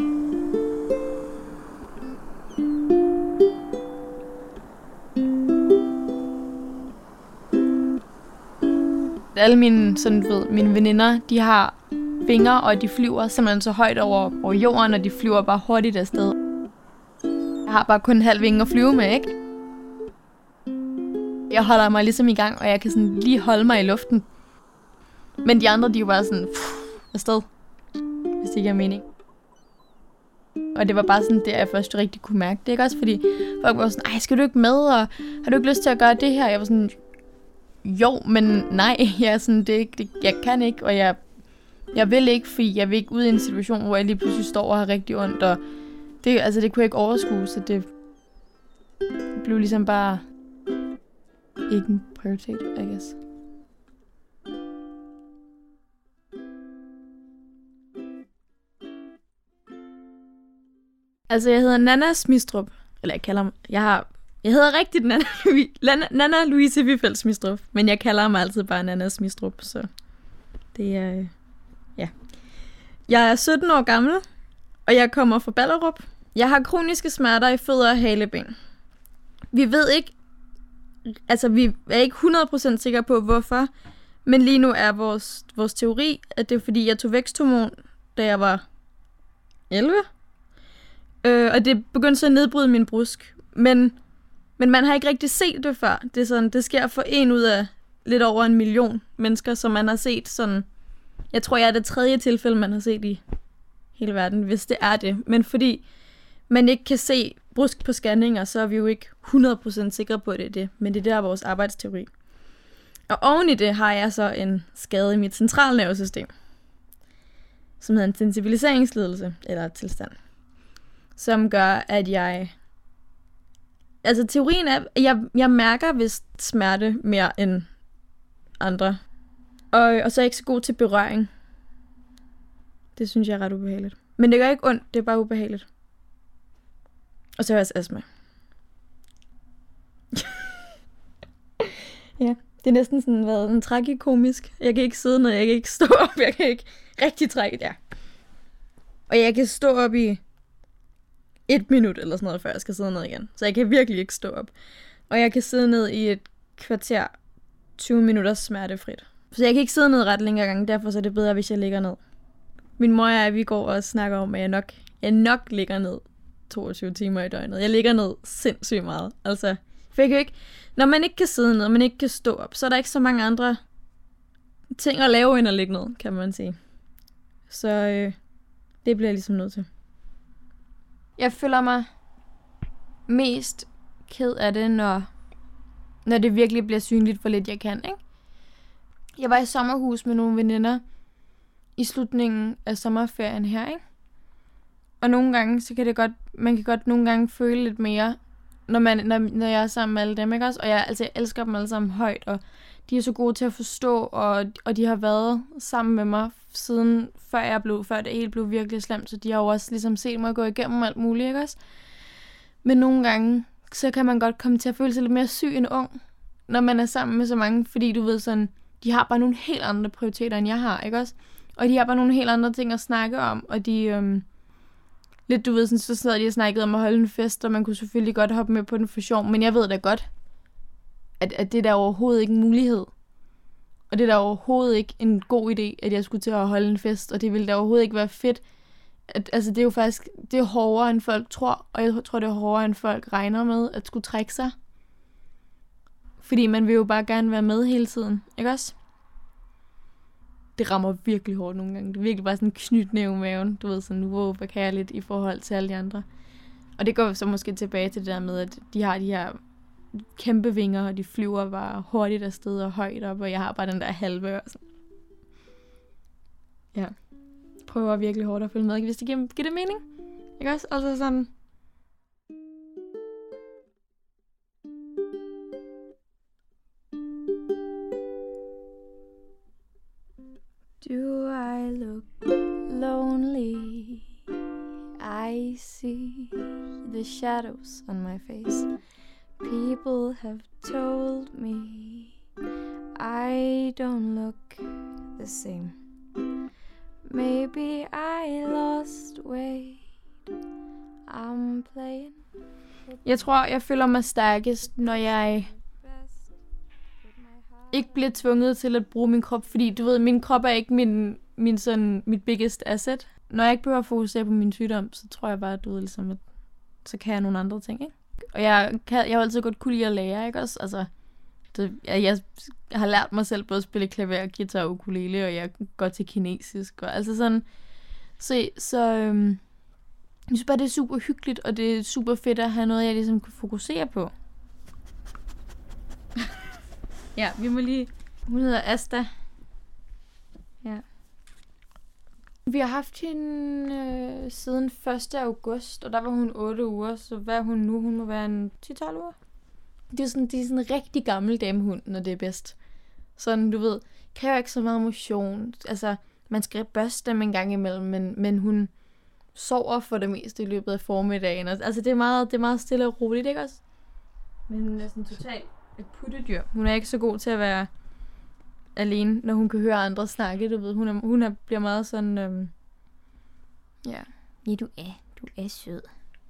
Alle mine, sådan ved, mine veninder, de har vinger, og de flyver simpelthen så højt over jorden, og de flyver bare hurtigt afsted. Jeg har bare kun en halv vinge at flyve med, ikke? Jeg holder mig ligesom i gang, og jeg kan sådan lige holde mig i luften. Men de andre, de er jo bare sådan afsted, hvis det ikke er mening. Og det var bare sådan, det jeg først rigtig kunne mærke det, ikke også? Fordi folk var sådan, ej, skal du ikke med, og har du ikke lyst til at gøre det her? Jeg var sådan, jo, men nej, jeg kan ikke, og jeg vil ikke, fordi jeg vil ikke ud i en situation, hvor jeg lige pludselig står og har rigtig ondt, og det kunne jeg ikke overskue, så det blev ligesom bare ikke en prioritet, I guess. Altså, jeg hedder Nanna Smistrup, eller jeg hedder rigtigt Nanna Louise Wifeld Smistrup, men jeg kalder mig altid bare Nanna Smistrup, så det er, ja. Jeg er 17 år gammel, og jeg kommer fra Ballerup. Jeg har kroniske smerter i fødder og haleben. Vi er ikke 100% sikre på, hvorfor, men lige nu er vores teori, at det er fordi, jeg tog væksthormon, da jeg var 11. Og det begyndte så at nedbryde min brusk. Men man har ikke rigtig set det før. Det er sådan, det sker for 1 ud af lidt over 1 million mennesker, som man har set sådan. Jeg tror, jeg er det 3. tilfælde, man har set i hele verden, hvis det er det. Men fordi man ikke kan se brusk på scanninger, så er vi jo ikke 100% sikre på, at det er det. Men det er der vores arbejdsteori. Og oven i det har jeg så en skade i mit centralnervesystem, som hedder en sensibiliseringslidelse, eller tilstand, som gør, at altså teorien er, at jeg mærker vist smerte mere end andre. Og så er jeg ikke så god til berøring. Det synes jeg er ret ubehageligt. Men det gør ikke ondt, det er bare ubehageligt. Og så har jeg også astma. Ja, det er næsten sådan været en tragikomisk. Jeg kan ikke sidde ned, jeg kan ikke stå op, jeg kan ikke rigtig trække, ja. Og jeg kan stå op i 1 minut eller sådan noget, før jeg skal sidde ned igen. Så jeg kan virkelig ikke stå op. Og jeg kan sidde ned i et kvarter, 20 minutter smertefrit. Så jeg kan ikke sidde ned ret længere gange, derfor så er det bedre, hvis jeg ligger ned. Min mor og jeg, vi går og snakker om, at jeg nok ligger ned 22 timer i døgnet. Jeg ligger ned sindssygt meget. Altså, for jeg kan ikke, når man ikke kan sidde ned, og man ikke kan stå op, så er der ikke så mange andre ting at lave end at ligge ned, kan man sige. Så det bliver jeg ligesom nødt til. Jeg føler mig mest ked af det, når det virkelig bliver synligt, hvor lidt jeg kan, ikke? Jeg var i sommerhus med nogle veninder i slutningen af sommerferien her, ikke? Og nogle gange, så kan man kan godt nogle gange føle lidt mere, når jeg er sammen med alle dem, ikke også? Og jeg elsker dem alle sammen højt, og de er så gode til at forstå, og de har været sammen med mig siden før det hele blev virkelig slemt, så de har jo også ligesom set mig gå igennem alt muligt, ikke også? Men nogle gange, så kan man godt komme til at føle sig lidt mere syg end ung, når man er sammen med så mange, fordi du ved sådan, de har bare nogle helt andre prioriteter, end jeg har, ikke også? Og de har bare nogle helt andre ting at snakke om, og de, lidt du ved, sådan, så sad de og snakkede om at holde en fest, og man kunne selvfølgelig godt hoppe med på den for sjov, men jeg ved da godt, at det er der overhovedet ikke en mulighed. Og det er da overhovedet ikke en god idé, at jeg skulle til at holde en fest, og det ville da overhovedet ikke være fedt. Altså, det er jo faktisk, det er hårdere, end folk tror, og jeg tror, det er hårdere, end folk regner med, at skulle trække sig. Fordi man vil jo bare gerne være med hele tiden, ikke også? Det rammer virkelig hårdt nogle gange. Det er virkelig bare sådan en knytnæve i maven. Du ved sådan, wow, hvad kan jeg lidt i forhold til alle de andre. Og det går så måske tilbage til det der med, at de har de her kæmpe vinger, og de flyver bare hurtigt afsted og højt op, og jeg har bare den der halve. Ja. Prøver virkelig hårdt at følge med, hvis det giver det mening. Ikke også? Altså sådan. Do I look lonely? I see the shadows on my face. People have told me I don't look the same. Maybe I lost weight. I'm playing. Jeg tror, jeg føler mig stærkest, når jeg ikke bliver tvunget til at bruge min krop, fordi du ved, min krop er ikke mit biggest asset. Når jeg ikke behøver at fokusere på min sygdom, så tror jeg bare, at du ved, ligesom, at så kan jeg nogle andre ting, ikke? Og jeg har altid godt kunne lide at lære, ikke også? Altså, jeg har lært mig selv både at spille klaver, guitar og ukulele, og jeg går til kinesisk, og altså sådan. Så jeg synes bare, det er super hyggeligt, og det er super fedt at have noget, jeg ligesom kan fokusere på. Ja, vi må lige... Hun hedder Asta. Ja. Vi har haft hende siden 1. august, og der var hun 8 uger, så hvad er hun nu? Hun må være en 10-12 uger. Det er sådan en rigtig gammel damehund, når det er bedst. Sådan, du ved, kræver ikke så meget motion. Altså, man skal børste dem en gang imellem, men hun sover for det meste i løbet af formiddagen. Altså, det er meget stille og roligt, ikke også? Men hun er sådan totalt et puttedyr. Hun er ikke så god til at være alene, når hun kan høre andre snakke, du ved. Hun bliver meget sådan, ja. Ja, du er sød.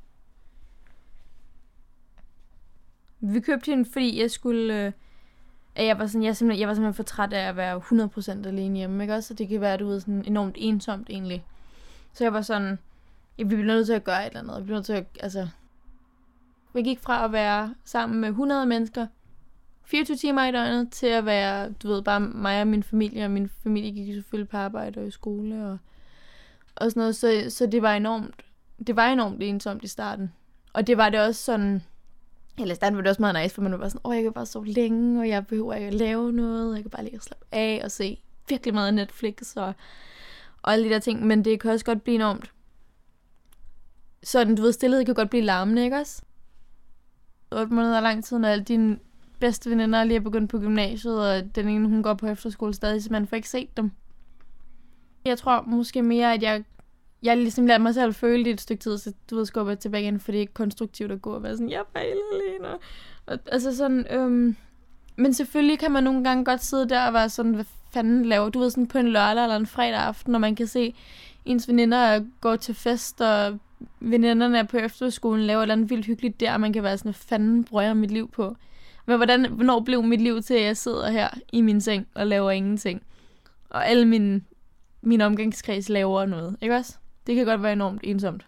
Vi købte hende, fordi jeg skulle, jeg var simpelthen for træt af at være 100% alene hjemme, ikke også? Så det kan være, du ved, sådan enormt ensomt egentlig. Så jeg var sådan, vi bliver nødt til at gøre et eller andet. Vi bliver nødt til at, altså, vi gik fra at være sammen med 100 mennesker 24 timer i døgnet, til at være, du ved, bare mig og min familie, og min familie gik selvfølgelig på arbejde og i skole, og sådan noget, så det var enormt ensomt i starten. Og det var det også sådan, eller i starten var det også meget nice, for man var bare sådan, jeg kan bare sove længe, og jeg behøver ikke at lave noget, jeg kan bare ligge og slappe af, og se virkelig meget Netflix, og alle de der ting, men det kan også godt blive enormt, sådan, du ved, stillhed kan godt blive larmende, ikke også? 8 måneder er lang tid, når alle dine bedste veninder lige er begyndt på gymnasiet, og den ene, hun går på efterskole stadig, så man får ikke set dem. Jeg tror måske mere, at jeg ligesom lader mig selv føle det et stykke tid, så du ved, skubber tilbage igen, for det er ikke konstruktivt at gå og være sådan, jeg er helt alene. Og, altså sådan, men selvfølgelig kan man nogle gange godt sidde der og være sådan, hvad fanden laver du ved, sådan på en lørdag eller en fredag aften, når man kan se ens veninder gå til fest, og veninderne er på efterskolen laver et eller andet vildt hyggeligt der, og man kan være sådan, hvad fanden bruger jeg mit liv på? Men hvornår blev mit liv til, at jeg sidder her i min seng og laver ingenting? Og alle min omgangskreds laver noget, ikke også? Det kan godt være enormt ensomt.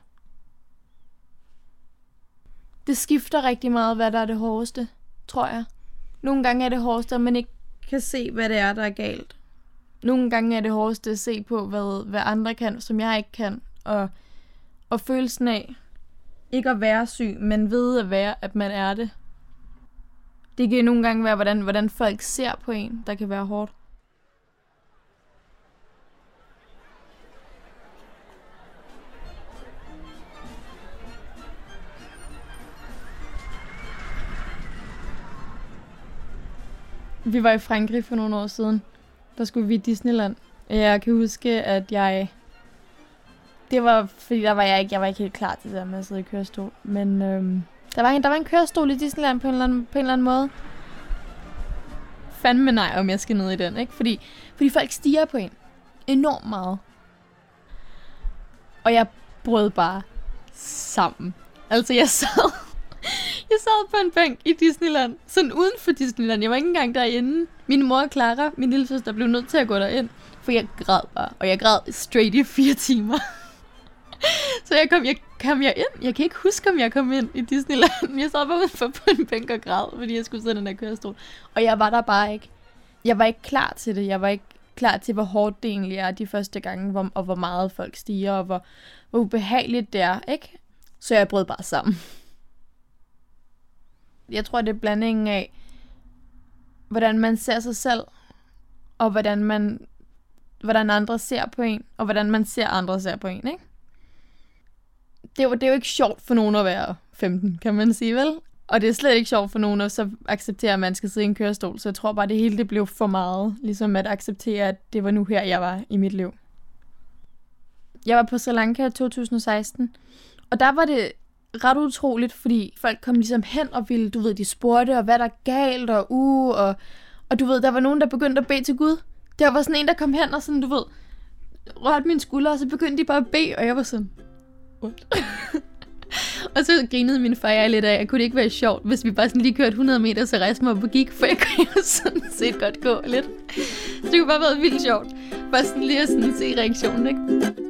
Det skifter rigtig meget, hvad der er det hårdeste, tror jeg. Nogle gange er det hårdeste, at man ikke kan se, hvad det er, der er galt. Nogle gange er det hårdeste at se på, hvad andre kan, som jeg ikke kan. Og følelsen af ikke at være syg, men ved at man er det. Det kan nogle gange være, hvordan folk ser på en, der kan være hårdt. Vi var i Frankrig for nogle år siden. Der skulle vi i Disneyland. Jeg kan huske, at det var, fordi jeg var ikke helt klar til det der med at sidde i kørestol. Men der var en kørestol i Disneyland på en eller anden måde. Fandme nej, om jeg skal ned i den, ikke? Fordi folk stiger på en enormt meget. Og jeg brød bare sammen. Altså, jeg sad på en bænk i Disneyland. Sådan uden for Disneyland. Jeg var ikke engang derinde. Min mor Clara, min lille søster, blev nødt til at gå derind. For jeg græd bare. Og jeg græd straight i 4 timer. Så jeg kom ind. Jeg kan ikke huske, om jeg kom ind i Disneyland. Jeg sad bare udenfor på en bænk og græd, fordi jeg skulle sidde i den der kørestol. Og jeg var der bare ikke. Jeg var ikke klar til det. Jeg var ikke klar til, hvor hårdt det egentlig er de første gange, og hvor meget folk stiger, og hvor ubehageligt det er, ikke? Så jeg brød bare sammen. Jeg tror, det er blandingen af, hvordan man ser sig selv, og hvordan andre ser på en, og hvordan man ser andre ser på en, ikke? Det er jo ikke sjovt for nogen at være 15, kan man sige, vel? Og det er slet ikke sjovt for nogen at så acceptere, at man skal sidde i en kørestol. Så jeg tror bare, det hele det blev for meget. Ligesom at acceptere, at det var nu her, jeg var i mit liv. Jeg var på Sri Lanka i 2016. Og der var det ret utroligt, fordi folk kom ligesom hen og ville, du ved, de spurgte, og hvad der er galt, og du ved, der var nogen, der begyndte at bede til Gud. Der var sådan en, der kom hen og sådan, du ved, rørte mine skuldre, og så begyndte de bare at bede, og jeg var sådan, Og så grinede min far og jeg lidt af, at kunne det ikke være sjovt, hvis vi bare sådan lige kørte 100 meter, så rejste mig op og gik, for jeg kunne jo sådan set godt gå lidt. Så det kunne bare være vildt sjovt. Bare sådan lige at sådan se reaktionen, ikke?